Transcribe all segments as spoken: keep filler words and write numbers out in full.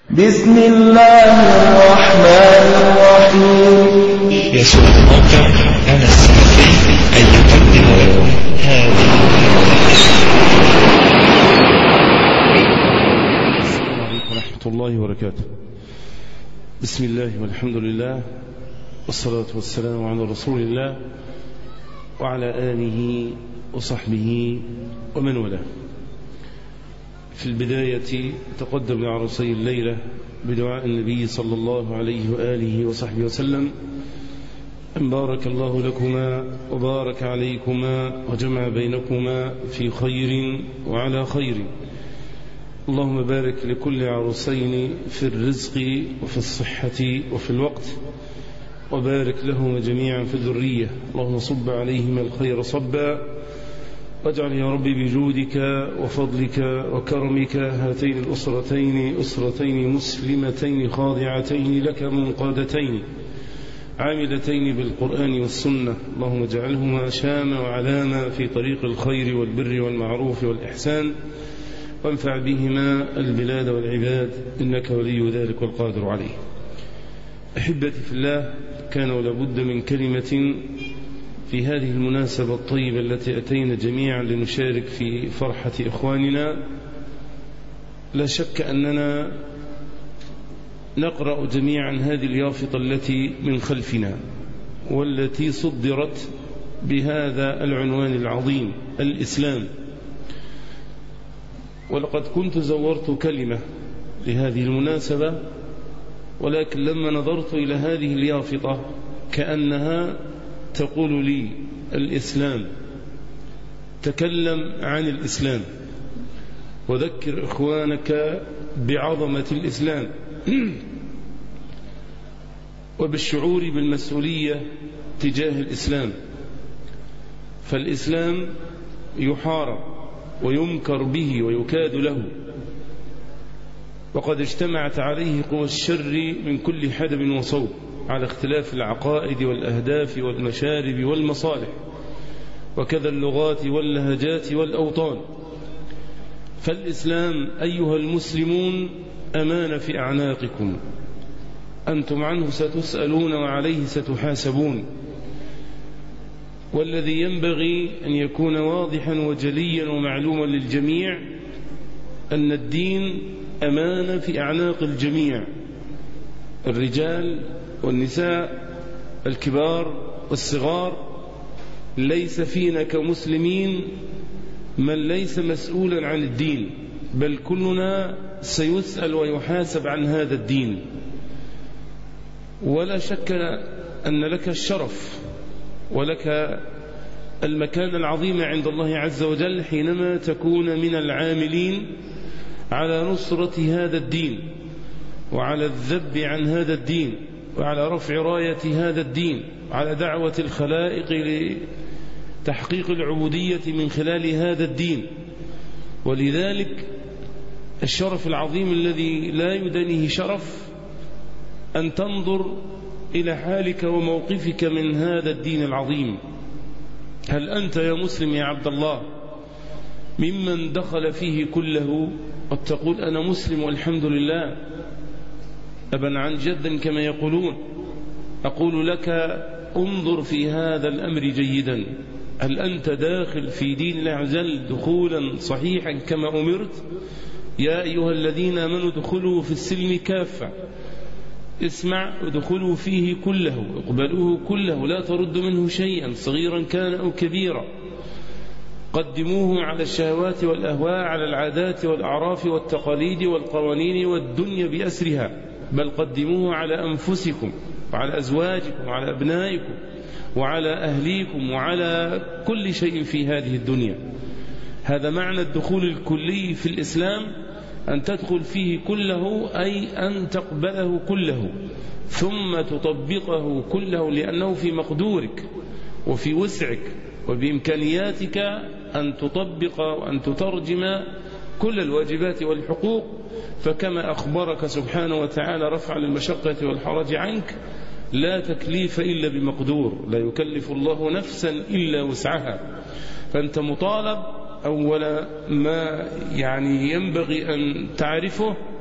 بسم الله الرحمن الرحيم. يسر الموقع أنا السلفي أن يقدم لكم هذه السلام عليكم ورحمة الله وبركاته. بسم الله والحمد لله والصلاة والسلام على رسول الله وعلى آله وصحبه ومن والاه. في البداية تقدم لعروسي الليلة بدعاء النبي صلى الله عليه وآله وصحبه وسلم أن بارك الله لكما وبارك عليكما وجمع بينكما في خير وعلى خير. اللهم بارك لكل عروسين في الرزق وفي الصحة وفي الوقت، وبارك لهما جميعا في الذرية. اللهم صب عليهما الخير صبا، واجعل يا ربي بجودك وفضلك وكرمك هاتين الأسرتين أسرتين مسلمتين خاضعتين لك منقادتين عاملتين بالقرآن والسنة. اللهم اجعلهما شاما وعلاما في طريق الخير والبر والمعروف والإحسان، وانفع بهما البلاد والعباد، إنك ولي ذلك والقادر عليه. أحبتي في الله، كان لابد من كلمة في هذه المناسبة الطيبة التي أتينا جميعا لنشارك في فرحة إخواننا. لا شك أننا نقرأ جميعا هذه اليافطة التي من خلفنا والتي صدرت بهذا العنوان العظيم: الإسلام. ولقد كنت زورت كلمة لهذه المناسبة، ولكن لما نظرت إلى هذه اليافطة كأنها تقول لي: الإسلام، تكلم عن الإسلام وذكر إخوانك بعظمة الإسلام وبالشعور بالمسؤولية تجاه الإسلام. فالإسلام يحارب ويمكر به ويكاد له، وقد اجتمعت عليه قوى الشر من كل حدب وصوب على اختلاف العقائد والأهداف والمشارب والمصالح، وكذا اللغات واللهجات والأوطان. فالإسلام أيها المسلمون أمان في أعناقكم، أنتم عنه ستسألون وعليه ستحاسبون. والذي ينبغي أن يكون واضحا وجليا ومعلوما للجميع أن الدين أمان في أعناق الجميع، الرجال والنساء، الكبار والصغار. ليس فينا كمسلمين من ليس مسؤولا عن الدين، بل كلنا سيسأل ويحاسب عن هذا الدين. ولا شك أن لك الشرف ولك المكان العظيم عند الله عز وجل حينما تكون من العاملين على نصرة هذا الدين، وعلى الذب عن هذا الدين، وعلى رفع راية هذا الدين، وعلى دعوة الخلائق لتحقيق العبودية من خلال هذا الدين. ولذلك الشرف العظيم الذي لا يدنيه شرف أن تنظر إلى حالك وموقفك من هذا الدين العظيم. هل أنت يا مسلم يا عبد الله ممن دخل فيه كله قد تقول أنا مسلم والحمد لله أبا عن جد كما يقولون؟ أقول لك انظر في هذا الأمر جيدا. هل أنت داخل في دين الله عز وجل دخولا صحيحا كما أمرت؟ يا أيها الذين آمنوا ادخلوا في السلم كافة. اسمع، ادخلوا فيه كله، اقبلوه كله، لا ترد منه شيئا صغيرا كان أو كبيرا. قدموه على الشهوات والأهواء، على العادات والأعراف والتقاليد والقوانين والدنيا بأسرها، بل قدموه على أنفسكم وعلى أزواجكم وعلى أبنائكم وعلى أهليكم وعلى كل شيء في هذه الدنيا. هذا معنى الدخول الكلي في الإسلام، أن تدخل فيه كله، أي أن تقبله كله ثم تطبقه كله، لأنه في مقدورك وفي وسعك وبإمكانياتك أن تطبق وأن تترجم كل الواجبات والحقوق. فكما أخبرك سبحانه وتعالى: رفع المشقة والحرج عنك، لا تكليف إلا بمقدور، لا يكلف الله نفسا إلا وسعها. فأنت مطالب أول ما يعني ينبغي أن تعرفه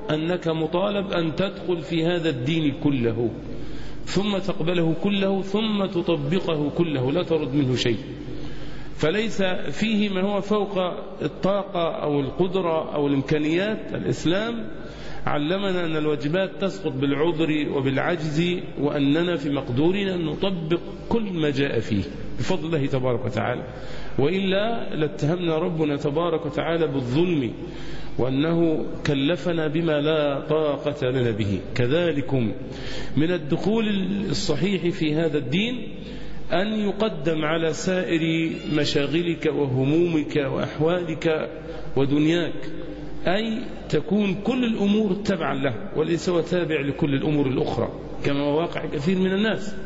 أنك مطالب أن تدخل في هذا الدين كله، ثم تقبله كله، ثم تطبقه كله، لا ترد منه شيء. فليس فيه ما هو فوق الطاقة أو القدرة أو الإمكانيات. الإسلام علمنا أن الواجبات تسقط بالعذر وبالعجز، وأننا في مقدورنا أن نطبق كل ما جاء فيه بفضل الله تبارك وتعالى، وإلا لاتهمنا ربنا تبارك وتعالى بالظلم، وأنه كلفنا بما لا طاقة لنا به. كذلكم من الدخول الصحيح في هذا الدين أن يقدم على سائر مشاغلك وهمومك وأحوالك ودنياك، أي تكون كل الأمور تبعا له وليس تابع لكل الأمور الأخرى، كما واقع كثير من الناس.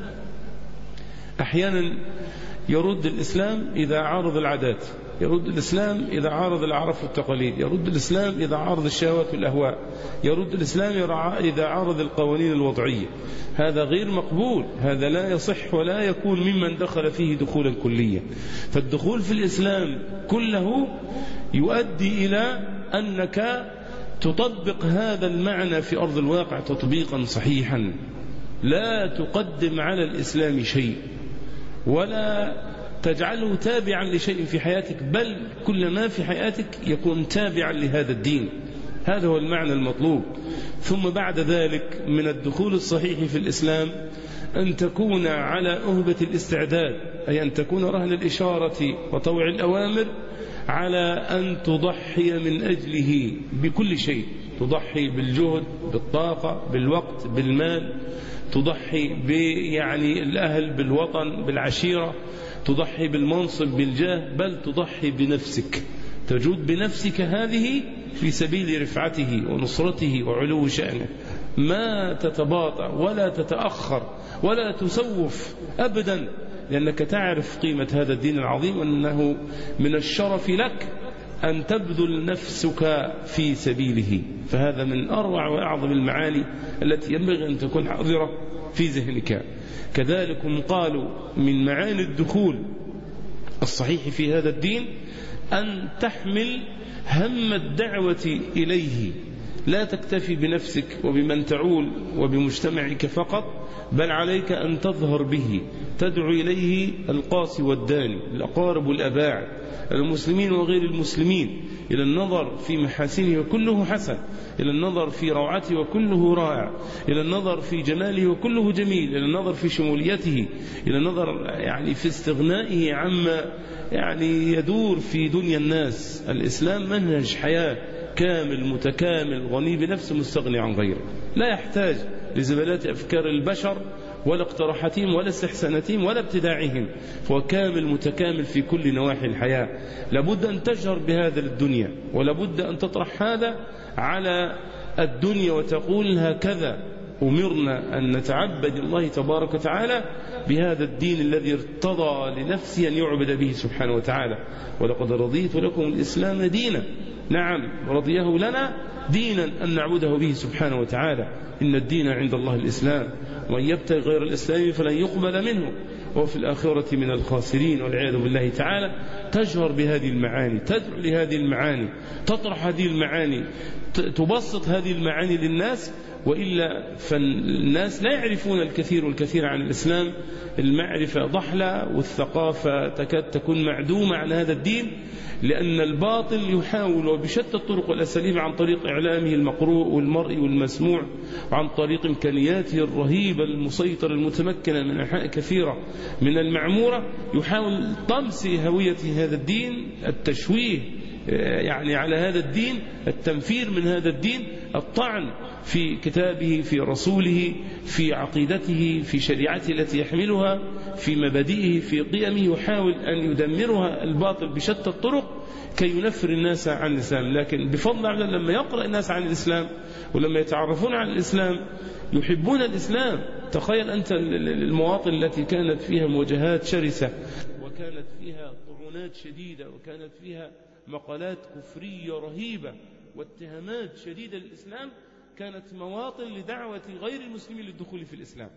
أحيانا يرد الإسلام إذا عارض العادات، يرد الإسلام إذا عارض الأعراف والتقاليد، يرد الإسلام إذا عارض الشهوات والأهواء، يرد الإسلام إذا عارض القوانين الوضعية. هذا غير مقبول، هذا لا يصح ولا يكون ممن دخل فيه دخولا كليا. فالدخول في الإسلام كله يؤدي إلى أنك تطبق هذا المعنى في أرض الواقع تطبيقا صحيحا، لا تقدم على الإسلام شيء ولا تجعله تابعا لشيء في حياتك، بل كل ما في حياتك يكون تابعا لهذا الدين. هذا هو المعنى المطلوب. ثم بعد ذلك من الدخول الصحيح في الإسلام أن تكون على أهبة الاستعداد، أي أن تكون رهن الإشارة وطوع الأوامر على أن تضحي من أجله بكل شيء. تضحي بالجهد، بالطاقة، بالوقت، بالمال، تضحي يعني الأهل، بالوطن، بالعشيرة، تضحي بالمنصب، بالجاه، بل تضحي بنفسك، تجود بنفسك هذه في سبيل رفعته ونصرته وعلو شأنه. ما تتباطأ ولا تتأخر ولا تسوف أبدا، لأنك تعرف قيمة هذا الدين العظيم، وأنه من الشرف لك أن تبذل نفسك في سبيله. فهذا من أروع وأعظم المعاني التي ينبغي أن تكون حاضرة في ذهنك. كذلك قالوا من معاني الدخول الصحيح في هذا الدين أن تحمل هم الدعوة إليه، لا تكتفي بنفسك وبمن تعول وبمجتمعك فقط، بل عليك أن تظهر به، تدعو إليه القاصي والداني، الأقارب والأباعد، المسلمين وغير المسلمين، إلى النظر في محاسنه وكله حسن، إلى النظر في روعته وكله رائع، إلى النظر في جماله وكله جميل، إلى النظر في شموليته، إلى النظر يعني في استغنائه عما يعني يدور في دنيا الناس. الإسلام منهج حياة كامل متكامل غني بنفسه مستغني عن غيره، لا يحتاج لزبالات أفكار البشر ولا اقتراحاتهم ولا استحساناتهم ولا ابتداعهم، فهو كامل متكامل في كل نواحي الحياة. لابد أن تجهر بهذا للدنيا، ولابد أن تطرح هذا على الدنيا وتقول هكذا أمرنا أن نتعبد الله تبارك وتعالى بهذا الدين الذي ارتضى لنفسه أن يعبد به سبحانه وتعالى. ولقد رضيت لكم الإسلام دينا، نعم رضيه لنا دينا أن نعبده به سبحانه وتعالى. إن الدين عند الله الإسلام، ومن يبتغي غير الإسلام فلن يقبل منه وهو في الآخرة من الخاسرين، والعياذ بالله تعالى. تجهر بهذه المعاني، تدعو لهذه المعاني، تطرح هذه المعاني، تبسط هذه المعاني للناس، وإلا فالناس لا يعرفون الكثير والكثير عن الإسلام. المعرفة ضحلة، والثقافة تكاد تكون معدومة عن هذا الدين، لأن الباطل يحاول بشتى الطرق والأساليب عن طريق إعلامه المقروء والمرئي والمسموع، وعن طريق إمكانياته الرهيبة المسيطرة المتمكنة من أنحاء كثيرة من المعمورة، يحاول طمس هوية هذا الدين، التشويه يعني على هذا الدين، التنفير من هذا الدين، الطعن في كتابه، في رسوله، في عقيدته، في شريعته التي يحملها، في مبادئه، في قيمه. يحاول أن يدمرها الباطل بشتى الطرق كي ينفر الناس عن الإسلام. لكن بفضل الله لما يقرأ الناس عن الإسلام ولما يتعرفون عن الإسلام يحبون الإسلام. تخيل أنت المواطن التي كانت فيها مواجهات شرسة، وكانت فيها طعونات شديدة، وكانت فيها مقالات كفرية رهيبة واتهامات شديدة للإسلام، كانت مواطن لدعوة غير المسلمين للدخول في الإسلام.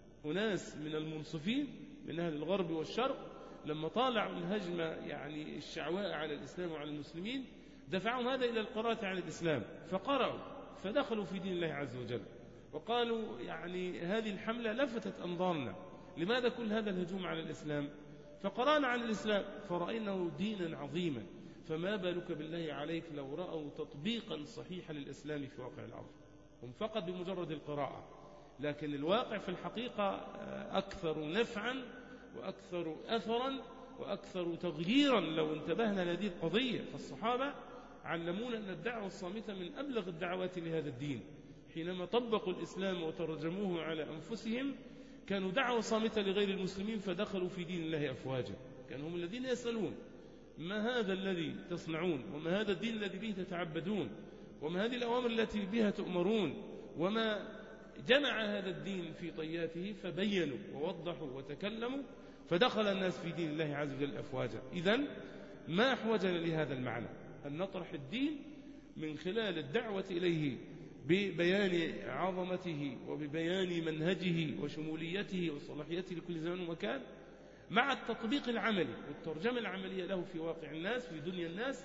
وناس من المنصفين من أهل الغرب والشرق لما طالعوا الهجمة يعني الشعواء على الإسلام وعلى المسلمين، دفعوا هذا إلى القراءة عن الإسلام، فقرأوا فدخلوا في دين الله عز وجل وقالوا يعني هذه الحملة لفتت أنظارنا، لماذا كل هذا الهجوم على الإسلام؟ فقرأنا عن الإسلام فرأيناه دينا عظيما، فما بالك بالله عليك لو رأوا تطبيقا صحيحا للإسلام في واقع الأرض. هم فقط بمجرد القراءة، لكن الواقع في الحقيقة أكثر نفعا وأكثر أثرا وأكثر تغييرا لو انتبهنا لهذه القضية. فالصحابة علمونا أن الدعوة الصامتة من أبلغ الدعوات لهذا الدين. حينما طبقوا الإسلام وترجموه على أنفسهم كانوا دعوة صامتة لغير المسلمين، فدخلوا في دين الله أفواجا. كانوا هم الذين يسألون ما هذا الذي تصنعون، وما هذا الدين الذي به تتعبدون، وما هذه الأوامر التي بها تؤمرون، وما جمع هذا الدين في طياته. فبينوا ووضحوا وتكلموا، فدخل الناس في دين الله عز وجل أفواجا. إذن ما أحوجنا لهذا المعنى أن نطرح الدين من خلال الدعوة إليه ببيان عظمته وببيان منهجه وشموليته وصلاحيته لكل زمان ومكان، مع التطبيق العملي والترجمة العملية له في واقع الناس في دنيا الناس.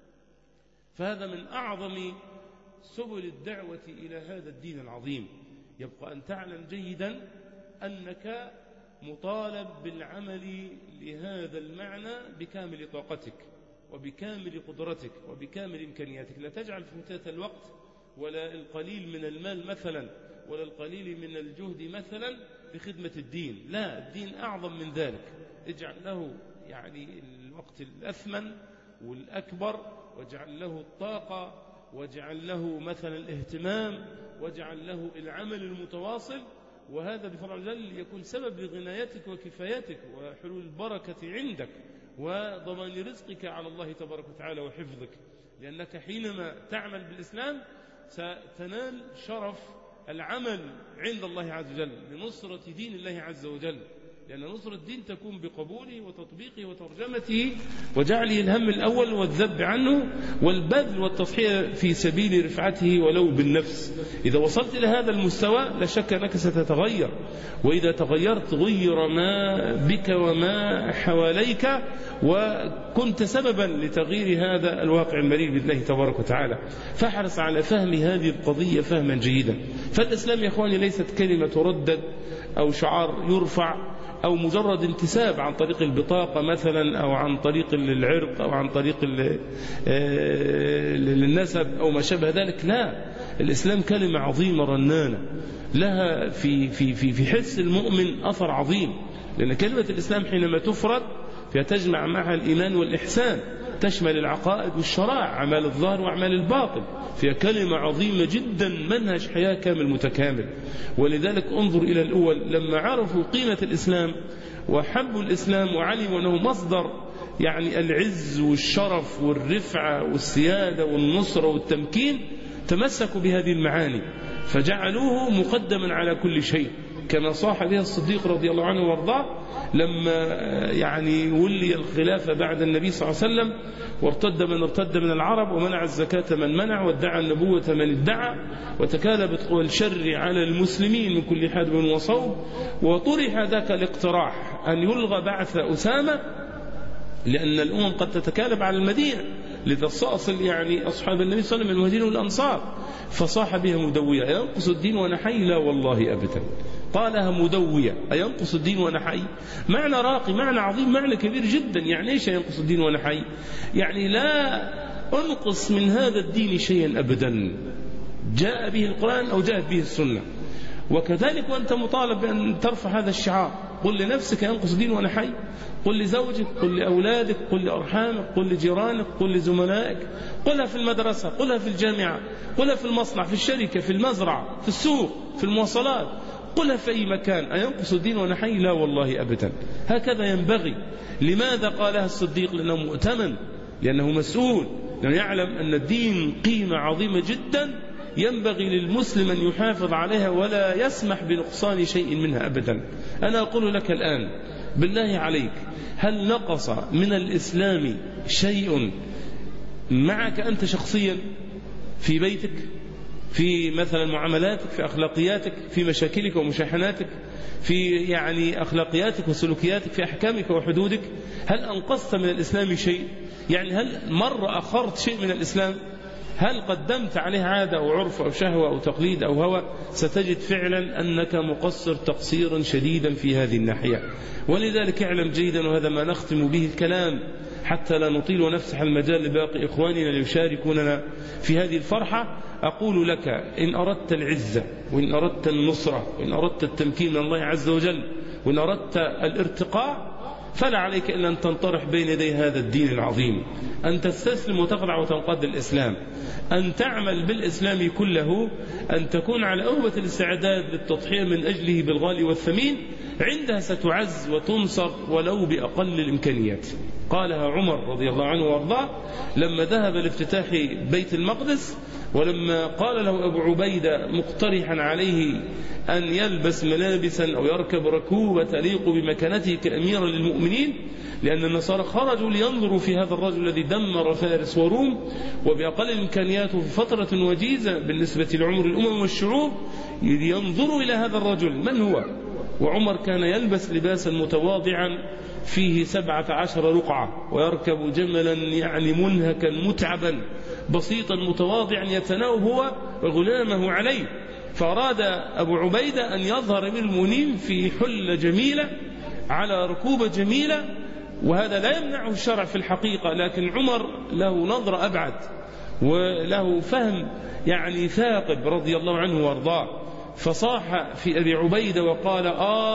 فهذا من أعظم سبل الدعوة إلى هذا الدين العظيم. يبقى أن تعلم جيدا أنك مطالب بالعمل لهذا المعنى بكامل طاقتك وبكامل قدرتك وبكامل إمكانياتك. لا تجعل فوتات الوقت ولا القليل من المال مثلا ولا القليل من الجهد مثلا لخدمة الدين. لا، الدين أعظم من ذلك. اجعل له يعني الوقت الأثمن والأكبر، واجعل له الطاقة، واجعل له مثلا الاهتمام، واجعل له العمل المتواصل. وهذا بفضل الله يكون سبب لغنايتك وكفايتك وحلول البركة عندك وضمان رزقك على الله تبارك وتعالى وحفظك. لأنك حينما تعمل بالإسلام ستنال شرف العمل عند الله عز وجل لنصرة دين الله عز وجل، لأن نصرة الدين تكون بقبوله وتطبيقه وترجمته وجعله الهم الأول والذب عنه والبذل والتضحية في سبيل رفعته ولو بالنفس. إذا وصلت إلى هذا المستوى لا شك أنك ستتغير، وإذا تغيرت غير ما بك وما حواليك، وكنت سببا لتغيير هذا الواقع المرير بإذن الله تبارك وتعالى. فاحرص على فهم هذه القضية فهما جيدا. فالإسلام يا إخواني ليست كلمة تردد أو شعار يرفع أو مجرد انتساب عن طريق البطاقة مثلا أو عن طريق العرق أو عن طريق النسب أو ما شابه ذلك. لا، الإسلام كلمة عظيمة رنانة لها في في في في حس المؤمن أثر عظيم. لأن كلمة الإسلام حينما تفرد فيها تجمع معها الإيمان والإحسان، تشمل العقائد والشرائع، أعمال الظاهر وأعمال الباطن. فيها كلمة عظيمة جدا، منهج حياة كامل متكامل. ولذلك انظر إلى الأول لما عرفوا قيمة الإسلام وحبوا الإسلام وعلموا أنه مصدر يعني العز والشرف والرفعة والسيادة والنصرة والتمكين، تمسكوا بهذه المعاني فجعلوه مقدما على كل شيء، كما صاح بها الصديق رضي الله عنه وارضاه لما يعني ولي الخلافة بعد النبي صلى الله عليه وسلم، وارتد من ارتد من العرب، ومنع الزكاة من منع، وادعى النبوة من ادعى، وتكالبت قوى الشر على المسلمين من كل حدب وصوب. وطرح ذاك الاقتراح أن يلغى بعث أسامة لأن الأمم قد تتكالب على المدينة، لذا استأصل يعني أصحاب النبي صلى الله عليه وسلم من المهاجرين والأنصار. فصاح بها مدوية: أينقص الدين وأنا حي؟ لا والله أبدا. قالها مدوية: أينقص الدين وأنا حي؟ معنى راقي، معنى عظيم، معنى كبير جدا. يعني إيش ينقص الدين وأنا حي؟ يعني لا أنقص من هذا الدين شيئا أبدا، جاء به القرآن أو جاءت به السنة. وكذلك وأنت مطالب بأن ترفع هذا الشعار. قل لنفسك: ينقص الدين وأنا حي. قل لزوجك، قل لأولادك، قل لأرحامك، قل لجيرانك، قل لزملائك، قلها في المدرسة، قلها في الجامعة، قلها في المصنع، في الشركة، في المزرعة، في السوق، في المواصلات، قلها في أي مكان: أينقص الدين وأنا حي؟ لا والله أبدا. هكذا ينبغي. لماذا قالها الصديق؟ لأنه مؤتمن، لأنه مسؤول، لأنه يعلم أن الدين قيمة عظيمة جدا ينبغي للمسلم أن يحافظ عليها ولا يسمح بنقصان شيء منها أبدا. أنا أقول لك الآن بالله عليك، هل نقص من الإسلام شيء معك أنت شخصيا في بيتك، في مثلا معاملاتك، في أخلاقياتك، في مشاكلك ومشاحناتك، في يعني أخلاقياتك وسلوكياتك، في أحكامك وحدودك؟ هل أنقصت من الإسلام شيء؟ يعني هل مرة أخرت شيء من الإسلام؟ هل قدمت عليه عادة أو عرف أو شهوة أو تقليد أو هوى، ستجد فعلا أنك مقصر تقصيرا شديدا في هذه الناحية. ولذلك اعلم جيدا، وهذا ما نختم به الكلام حتى لا نطيل ونفسح المجال لباقي إخواننا ليشاركوننا في هذه الفرحة، أقول لك إن أردت العزة وإن أردت النصرة وإن أردت التمكين من الله عز وجل وإن أردت الارتقاء، فلا عليك إلا أن تنطرح بين يدي هذا الدين العظيم، أن تستسلم وتخضع وتنقاد الإسلام، أن تعمل بالإسلام كله، أن تكون على أوبة الاستعداد للتضحية من أجله بالغالي والثمين. عندها ستعز وتنصر ولو بأقل الإمكانيات. قالها عمر رضي الله عنه وارضاه لما ذهب لافتتاح بيت المقدس، ولما قال له أبو عبيدة مقترحا عليه أن يلبس ملابسا أو يركب ركوبة تليق بمكانته كأمير للمؤمنين، لأن النصارى خرجوا لينظروا في هذا الرجل الذي دمر فارس وروم وبأقل الإمكانيات في فترة وجيزة بالنسبة لعمر الأمم والشعوب، ينظروا إلى هذا الرجل من هو. وعمر كان يلبس لباسا متواضعا فيه سبعة عشر رقعة، ويركب جملا يعني منهكا متعبا بسيطا متواضعا يتناوب هو وغلامه عليه. فأراد أبو عبيدة أن يظهر من المؤمنين في حلة جميلة على ركوبة جميلة، وهذا لا يمنعه الشرع في الحقيقة، لكن عمر له نظرة أبعد وله فهم يعني ثاقب رضي الله عنه وارضاه، فصاح في أبي عبيدة وقال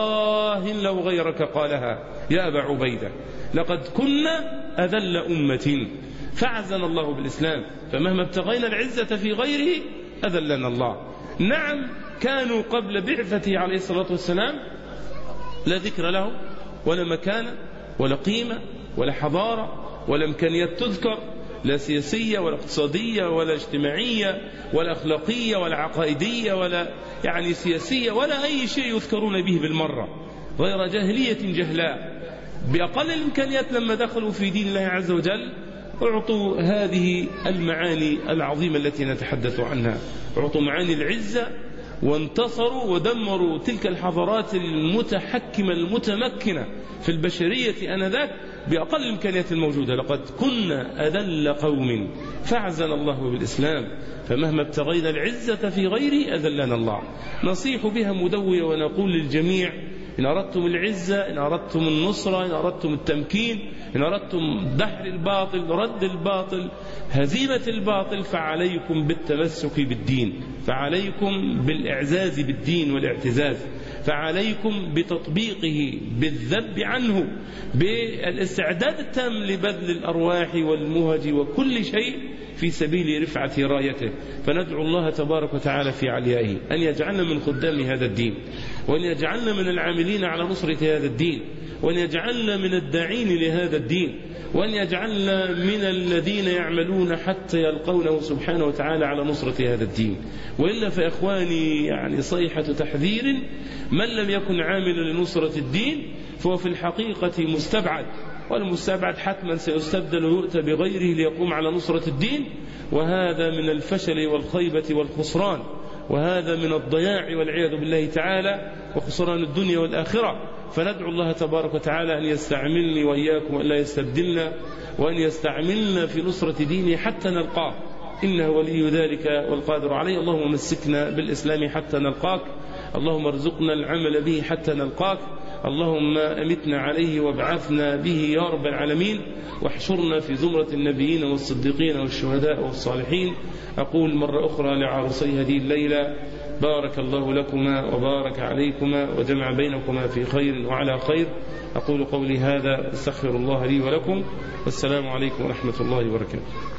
آه لو غيرك قالها يا أبا عبيدة، لقد كنا أذل أمة فعزنا الله بالإسلام، فمهما ابتغينا العزة في غيره أذلنا الله. نعم كانوا قبل بعثته عليه الصلاة والسلام لا ذكر له ولا مكان ولا قيمة ولا حضارة ولا إمكانيات تذكر، لا سياسية ولا اقتصادية ولا اجتماعية ولا أخلاقية ولا عقائدية ولا يعني سياسية ولا أي شيء يذكرون به بالمرة، غير جاهلية جهلاء. بأقل الإمكانيات لما دخلوا في دين الله عز وجل أعطوا هذه المعاني العظيمة التي نتحدث عنها، أعطوا معاني العزة وانتصروا ودمروا تلك الحضارات المتحكمة المتمكنة في البشرية آنذاك بأقل الإمكانيات الموجودة. لقد كنا أذل قوم فعزنا الله بالإسلام، فمهما ابتغينا العزة في غيره أذلنا الله. نصيح بها مدوية ونقول للجميع إن أردتم العزة، إن أردتم النصرة، إن أردتم التمكين، إن أردتم دحر الباطل، رد الباطل، هزيمة الباطل، فعليكم بالتمسك بالدين، فعليكم بالإعزاز بالدين والاعتزاز، فعليكم بتطبيقه، بالذب عنه، بالاستعداد التام لبذل الأرواح والمهج وكل شيء في سبيل رفعة رايته. فندعو الله تبارك وتعالى في عليائه أن يجعلنا من خدام هذا الدين، وأن يجعلنا من العاملين على نصرة هذا الدين، وأن يجعلنا من الداعين لهذا الدين، وأن يجعلنا من الذين يعملون حتى يلقونه سبحانه وتعالى على نصرة هذا الدين. وإلا فإخواني يعني صيحة تحذير، من لم يكن عاملا لنصرة الدين فهو في الحقيقة مستبعد، والمستبعد حتما سيستبدل ويؤتى بغيره ليقوم على نصرة الدين، وهذا من الفشل والخيبة والخسران، وهذا من الضياع والعياذ بالله تعالى وخسران الدنيا والآخرة. فندعو الله تبارك وتعالى أن يستعملني وإياكم وأن لا يستبدلنا، وأن يستعملنا في نصرة دينه حتى نلقاه، إنه ولي ذلك والقادر عليه. اللهم مسكنا بالإسلام حتى نلقاك، اللهم ارزقنا العمل به حتى نلقاك، اللهم أمتنا عليه وابعثنا به يا رب العالمين، واحشرنا في زمرة النبيين والصديقين والشهداء والصالحين. أقول مرة أخرى لعروسي هذه الليلة بارك الله لكما وبارك عليكما وجمع بينكما في خير وعلى خير. أقول قولي هذا، استغفر الله لي ولكم، والسلام عليكم ورحمة الله وبركاته.